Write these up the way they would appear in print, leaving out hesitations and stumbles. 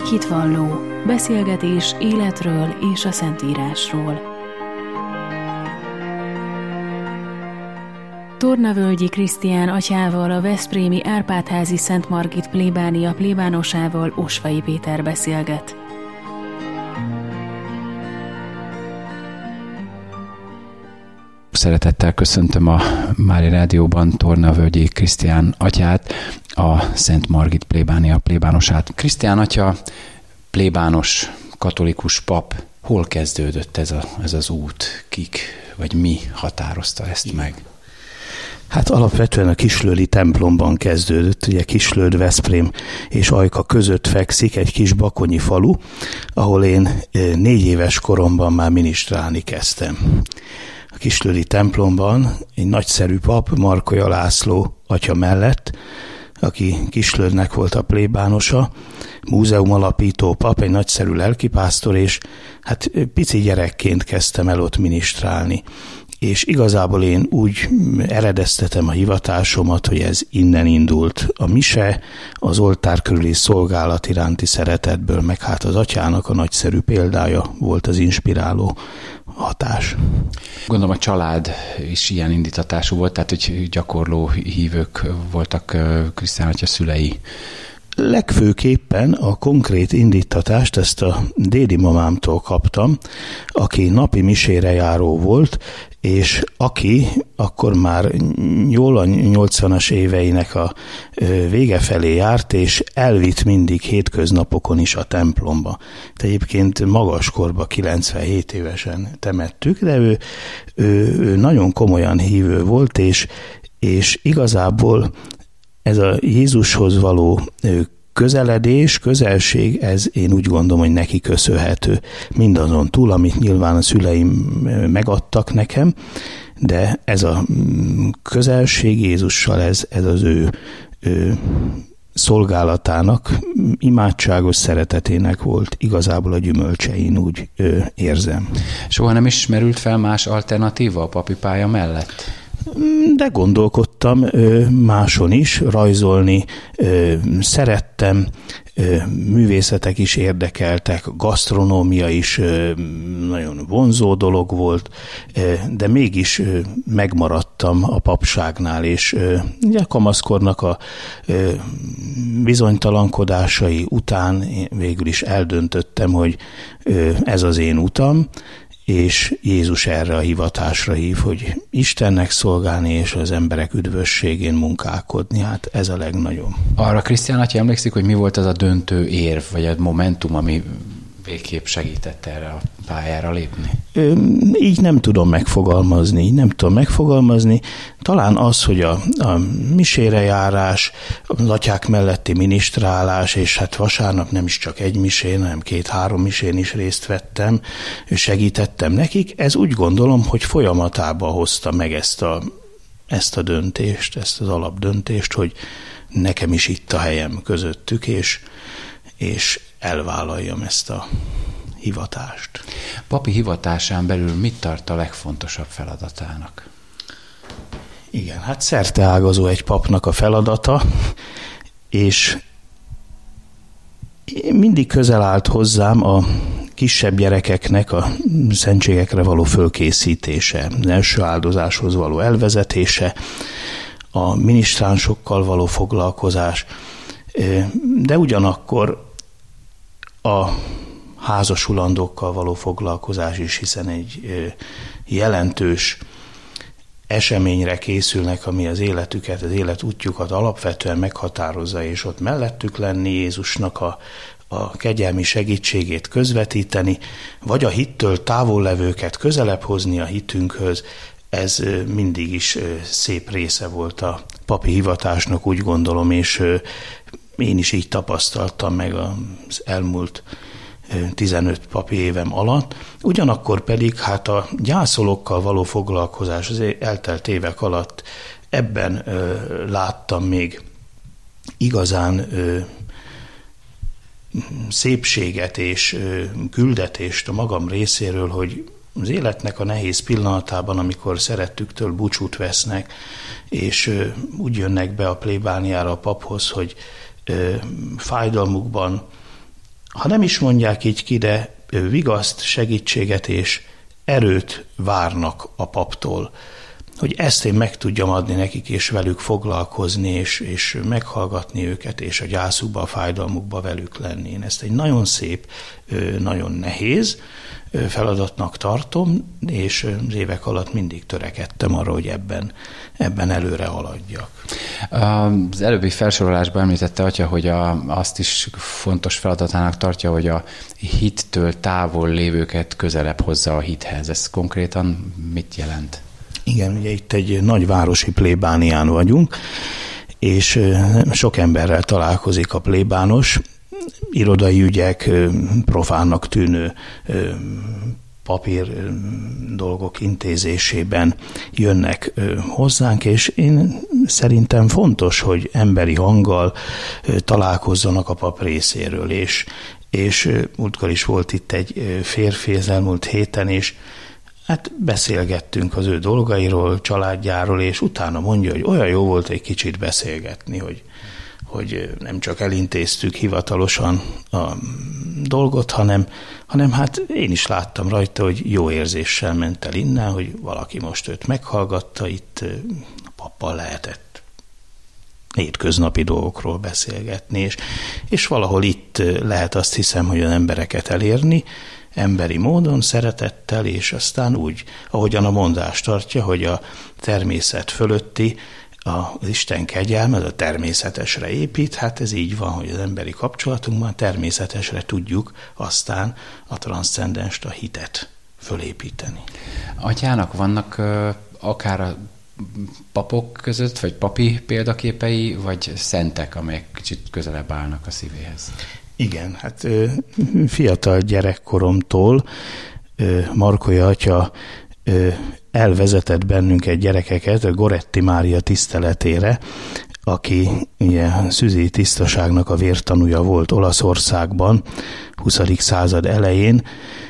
Egy hitvalló, beszélgetés életről és a Szentírásról. Tornavölgyi Krisztián atyával, a veszprémi Árpád-házi Szent Margit plébánia plébánosával Osvai Péter beszélget. Szeretettel köszöntöm a Mária Rádióban Tornavölgyi Krisztián atyát, a Szent Margit plébánia plébánosát. Krisztián atya, plébános, katolikus pap, hol kezdődött ez az út? Kik vagy mi határozta ezt meg? Hát alapvetően a Kislődi templomban kezdődött. Ugye Kislőd, Veszprém és Ajka között fekszik egy kis bakonyi falu, ahol én 4 éves koromban már minisztrálni kezdtem. A Kislődi templomban egy nagyszerű pap, Markolya László atya mellett, aki Kislődnek volt a plébánosa, múzeum alapító pap, egy nagyszerű lelkipásztor, és hát pici gyerekként kezdtem el ott minisztrálni. És igazából én úgy eredeztetem a hivatásomat, hogy ez innen indult. A mise, az oltár körüli szolgálat iránti szeretetből, meg hát az atyának a nagyszerű példája volt az inspiráló hatás. Gondolom a család is ilyen indítatású volt, tehát hogy gyakorló hívők voltak Krisztián atya szülei. Legfőképpen a konkrét indítatást ezt a dédi mamámtól kaptam, aki napi misére járó volt, és aki akkor már jól a 80-as éveinek a vége felé járt, és elvitt mindig hétköznapokon is a templomba. Egyébként magaskorban 97 évesen temettük, de ő nagyon komolyan hívő volt, és igazából ez a Jézushoz való közeledés, közelség, ez én úgy gondolom, hogy neki köszönhető. Mindazon túl, amit nyilván a szüleim megadtak nekem, de ez a közelség Jézussal, ez az ő szolgálatának, imádságos szeretetének volt igazából a gyümölcse, én úgy érzem. Soha nem is merült fel más alternatíva a papi pálya mellett? De gondolkodtam máson is, rajzolni szerettem, művészetek is érdekeltek, gasztronómia is nagyon vonzó dolog volt, de mégis megmaradtam a papságnál, és a kamaszkornak a bizonytalankodásai után végül is eldöntöttem, hogy ez az én utam, és Jézus erre a hivatásra hív, hogy Istennek szolgálni és az emberek üdvösségén munkálkodni. Hát ez a legnagyobb. Arra Krisztián atya emlékszik, hogy mi volt az a döntő érv, vagy a momentum, ami végképp segített erre a pályára lépni? Így nem tudom megfogalmazni. Talán az, hogy a misére járás, az atyák melletti minisztrálás, és hát vasárnap nem is csak egy misén, hanem 2-3 misén is részt vettem, segítettem nekik. Ez úgy gondolom, hogy folyamatába hozta meg ezt a döntést, ezt az alapdöntést, hogy nekem is itt a helyem közöttük, és elvállaljam ezt a hivatást. Papi hivatásán belül mit tart a legfontosabb feladatának? Igen, hát szerteágazó egy papnak a feladata, és mindig közel állt hozzám a kisebb gyerekeknek a szentségekre való fölkészítése, az első áldozáshoz való elvezetése, a minisztránsokkal való foglalkozás, de ugyanakkor a házasulandókkal való foglalkozás is, hiszen egy jelentős eseményre készülnek, ami az életüket, az életútjukat alapvetően meghatározza, és ott mellettük lenni, Jézusnak a kegyelmi segítségét közvetíteni, vagy a hittől távol levőket közelebb hozni a hitünkhöz, ez mindig is szép része volt a papi hivatásnak, úgy gondolom, és én is így tapasztaltam meg az elmúlt 15 papi évem alatt. Ugyanakkor pedig hát a gyászolókkal való foglalkozás az eltelt évek alatt ebben láttam még igazán szépséget és küldetést a magam részéről, hogy az életnek a nehéz pillanatában, amikor szerettüktől búcsút vesznek, és úgy jönnek be a plébániára a paphoz, hogy fájdalmukban ha nem is mondják így ki, de vigaszt, segítséget és erőt várnak a paptól, hogy ezt én meg tudjam adni nekik, és velük foglalkozni, és meghallgatni őket, és a gyászukba, a fájdalmukba velük lenni. Én ezt egy nagyon szép, nagyon nehéz feladatnak tartom, és az évek alatt mindig törekedtem arra, hogy ebben előre haladjak. Az előbbi felsorolásban említette atya, hogy azt is fontos feladatának tartja, hogy a hittől távol lévőket közelebb hozza a hithez. Ez konkrétan mit jelent? Igen, ugye itt egy nagyvárosi plébánián vagyunk, és sok emberrel találkozik a plébános, irodai ügyek, profánnak tűnő papír dolgok intézésében jönnek hozzánk, és én szerintem fontos, hogy emberi hanggal találkozzanak a pap részéről, és múltkor is volt itt egy férfi az elmúlt héten, és hát beszélgettünk az ő dolgairól, családjáról, és utána mondja, hogy olyan jó volt egy kicsit beszélgetni, hogy nem csak elintéztük hivatalosan a dolgot, hanem hát én is láttam rajta, hogy jó érzéssel ment el innen, hogy valaki most őt meghallgatta, itt a pappal lehetett hétköznapi dolgokról beszélgetni, és valahol itt lehet, azt hiszem, hogy az embereket elérni, emberi módon, szeretettel, és aztán úgy, ahogyan a mondás tartja, hogy a természet fölötti az Isten kegyelme, a természetesre épít, hát ez így van, hogy az emberi kapcsolatunkban természetesre tudjuk aztán a transzcendenst, a hitet fölépíteni. Atyának vannak akár a papok között, vagy papi példaképei, vagy szentek, amelyek kicsit közelebb állnak a szívéhez? Igen, hát fiatal gyerekkoromtól Markolya atya elvezetett bennünket, gyerekeket a Goretti Mária tiszteletére, aki ugye szüzi tisztaságnak a vértanúja volt Olaszországban 20. század elején,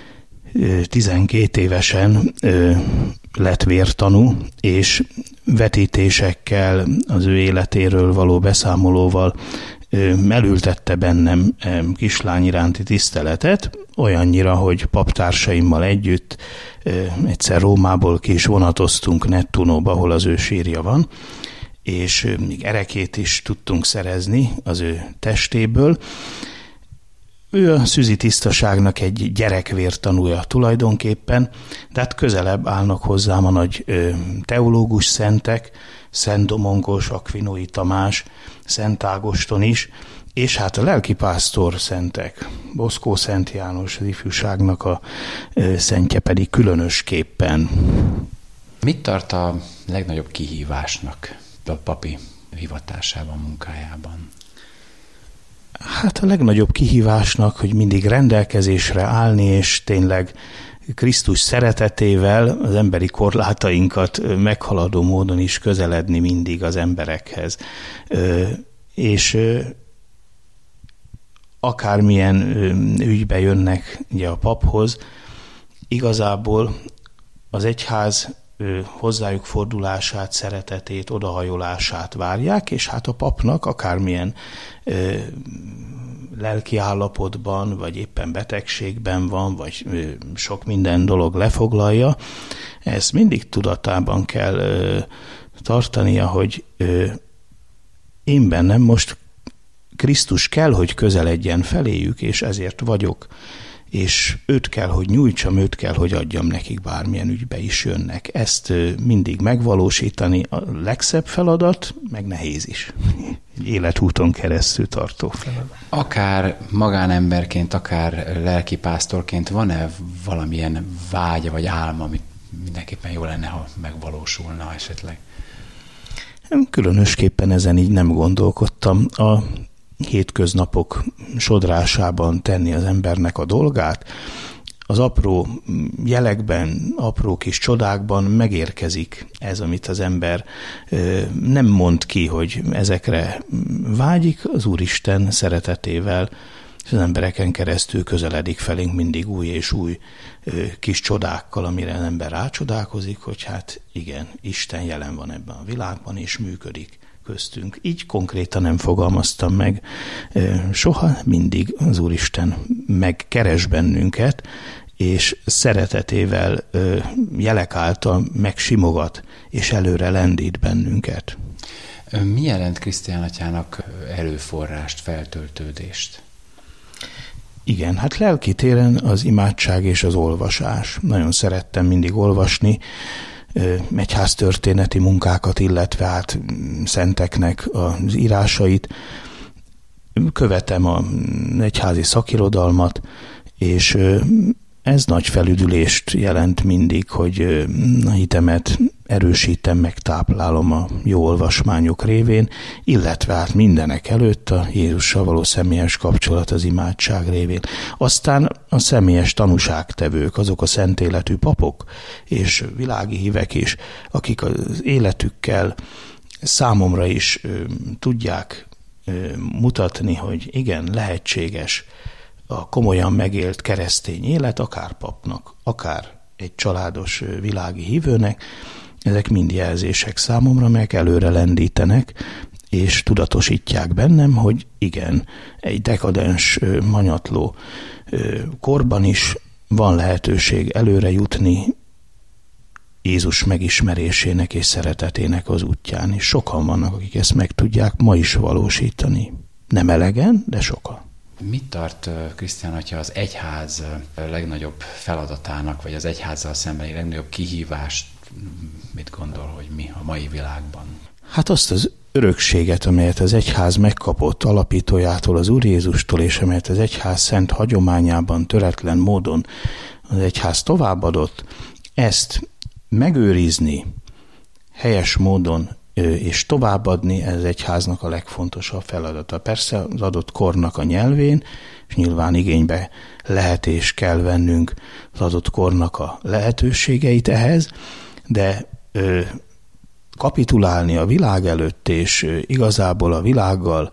12 évesen lett vértanú, és vetítésekkel, az ő életéről való beszámolóval elültette bennem kislány iránti tiszteletet, olyannyira, hogy paptársaimmal együtt egyszer Rómából ki is vonatoztunk Nettunóba, ahol az ő sírja van, és még erekét is tudtunk szerezni az ő testéből. Ő a szüzi tisztaságnak egy gyerekvértanúja tulajdonképpen, de hát közelebb állnak hozzám a nagy teológus szentek, Szent Domongos, Akvinói Tamás, Szent Ágoston is, és hát a lelkipásztor szentek, Boszkó Szent János, az ifjúságnak a szentje pedig különösképpen. Mit tart a legnagyobb kihívásnak a papi hivatásában, munkájában? Hát a legnagyobb kihívásnak, hogy mindig rendelkezésre állni, és tényleg Krisztus szeretetével az emberi korlátainkat meghaladó módon is közeledni mindig az emberekhez. És akármilyen ügybe jönnek ugye a paphoz, igazából az egyház hozzájuk fordulását, szeretetét, odahajolását várják, és hát a papnak akármilyen lelki állapotban, vagy éppen betegségben van, vagy sok minden dolog lefoglalja, ezt mindig tudatában kell tartania, hogy én bennem most Krisztus kell, hogy közeledjen feléjük, és ezért vagyok, és őt kell, hogy nyújtsam, őt kell, hogy adjam nekik, bármilyen ügybe is jönnek. Ezt mindig megvalósítani a legszebb feladat, meg nehéz is. Életúton keresztül tartó feladat. Akár magánemberként, akár lelkipásztorként van-e valamilyen vágya vagy álma, amit mindenképpen jó lenne, ha megvalósulna esetleg? Különösképpen ezen így nem gondolkodtam. A hétköznapok sodrásában tenni az embernek a dolgát, az apró jelekben, apró kis csodákban megérkezik ez, amit az ember nem mond ki, hogy ezekre vágyik, az Úristen szeretetével, és az embereken keresztül közeledik felénk mindig új és új kis csodákkal, amire az ember rácsodálkozik, hogy hát igen, Isten jelen van ebben a világban, és működik köztünk. Így konkrétan nem fogalmaztam meg soha, mindig az Úristen megkeres bennünket, és szeretetével, jelek által megsimogat, és előre lendít bennünket. Mi jelent Krisztián atyának erőforrást, feltöltődést? Igen, hát lelki téren az imádság és az olvasás. Nagyon szerettem mindig olvasni egyháztörténeti munkákat, illetve hát szenteknek az írásait. Követem az egyházi szakirodalmat, és ez nagy felüdülést jelent mindig, hogy a hitemet erősítem, megtáplálom a jó olvasmányok révén, illetve hát mindenek előtt a Jézussal való személyes kapcsolat az imádság révén. Aztán a személyes tanúságtevők, azok a szent életű papok és világi hívek is, akik az életükkel számomra is tudják mutatni, hogy igen, lehetséges a komolyan megélt keresztény élet, akár papnak, akár egy családos világi hívőnek, ezek mind jelzések számomra, meg előre lendítenek, és tudatosítják bennem, hogy igen, egy dekadens, manyatló korban is van lehetőség előre jutni Jézus megismerésének és szeretetének az útján, és sokan vannak, akik ezt meg tudják ma is valósítani. Nem elegen, de sokan. Mit tart Krisztián atya az egyház legnagyobb feladatának, vagy az egyházzal szembeni legnagyobb kihívást, mit gondol, hogy mi a mai világban? Hát azt az örökséget, amelyet az egyház megkapott alapítójától, az Úr Jézustól, és amelyet az egyház szent hagyományában töretlen módon az egyház továbbadott, ezt megőrizni helyes módon és továbbadni, ez egyháznak a legfontosabb feladata. Persze az adott kornak a nyelvén, és nyilván igénybe lehet és kell vennünk az adott kornak a lehetőségeit ehhez, de kapitulálni a világ előtt, és igazából a világgal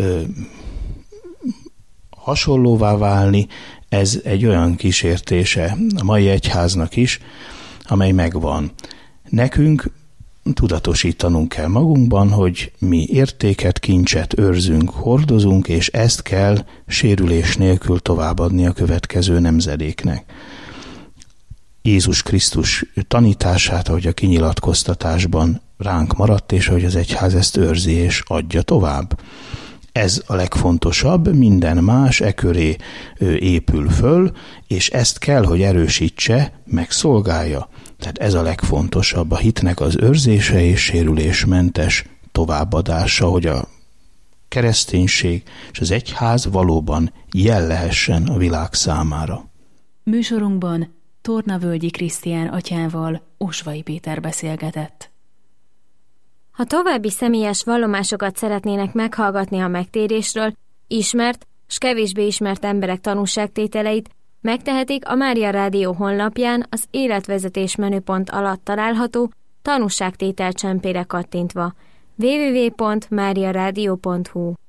hasonlóvá válni, ez egy olyan kísértése a mai egyháznak is, amely megvan. Nekünk tudatosítanunk kell magunkban, hogy mi értéket, kincset őrzünk, hordozunk, és ezt kell sérülés nélkül továbbadni a következő nemzedéknek. Jézus Krisztus tanítását, ahogy a kinyilatkoztatásban ránk maradt, és ahogy az egyház ezt őrzi és adja tovább. Ez a legfontosabb, minden más köré épül föl, és ezt kell, hogy erősítse, meg szolgálja. Tehát ez a legfontosabb, a hitnek az őrzése és sérülésmentes továbbadása, hogy a kereszténység és az egyház valóban jel lehessen a világ számára. Műsorunkban Tornavölgyi Krisztián atyával Osvay Péter beszélgetett. Ha további személyes vallomásokat szeretnének meghallgatni a megtérésről, ismert s kevésbé ismert emberek tanúságtételeit, megtehetik a Mária Rádió honlapján az életvezetés menüpont alatt található tanúságtétel csempére kattintva www.mariaradio.hu.